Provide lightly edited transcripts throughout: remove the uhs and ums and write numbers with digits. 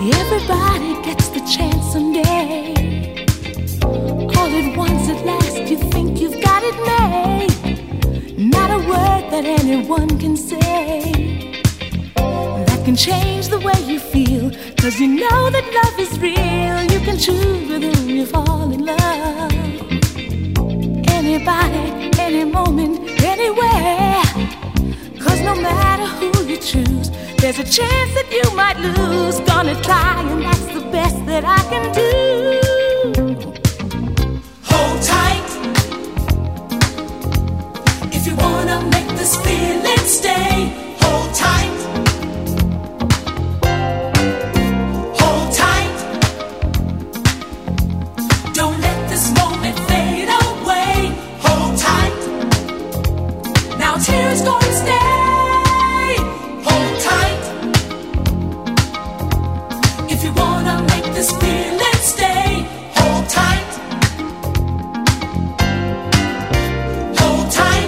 Everybody gets the chance someday. All at once at last you think you've got it made. Not a word that anyone can say that can change the way you feel. 'Cause you know that love is real. You can choose with whom you fall in love. Anybody, any moment, anywhere. 'Cause no matter who you choose, there's a chance that you might lose. Gonna try, and that's the best that I can do. Hold tight if you wanna make this feeling stay. Hold tight. Hold tight. Don't let this moment fade away. Hold tight. Now tears gonna stay. Hold tight. If you wanna make this feeling stay, hold tight. Hold tight.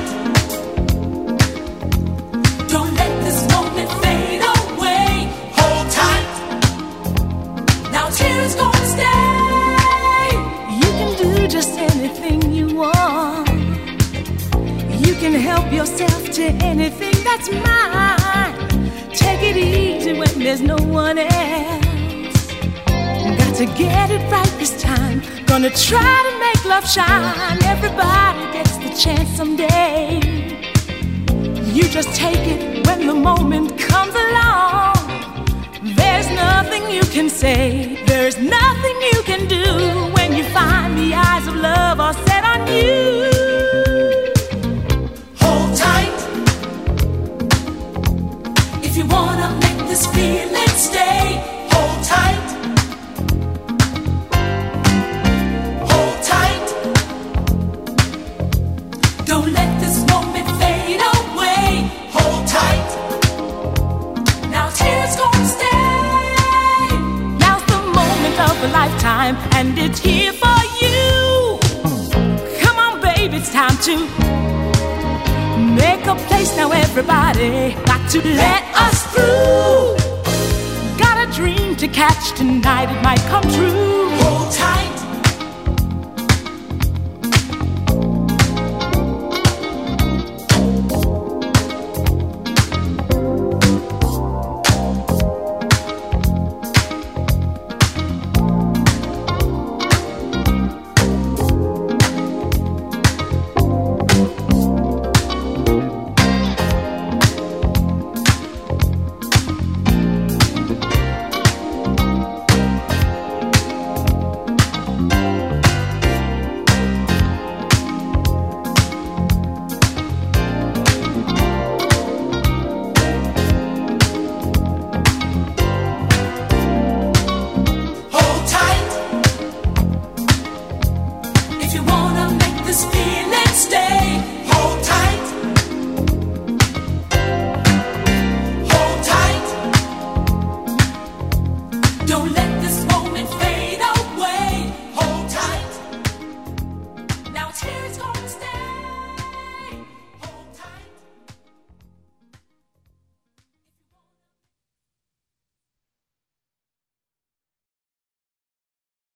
Don't let this moment fade away. Hold tight. Now tears gonna stay. You can do just anything you want. You can help yourself to anything that's mine. Take it easy when there's no one else. Got to get it right this time. Gonna try to make love shine. Everybody gets the chance someday. You just take it when the moment comes along. There's nothing you can say. There's nothing you can do when you find the eyes of love are set on you. Hold tight. If you wanna make this feeling stay, hold tight. Hold tight. Don't let this moment fade away. Hold tight. Now tears gonna stay. Now's the moment of a lifetime, and it's here for you. Come on, baby, it's time to make a place now. Everybody got to let us through. Got a dream to catch tonight, it might come true. Hold tight.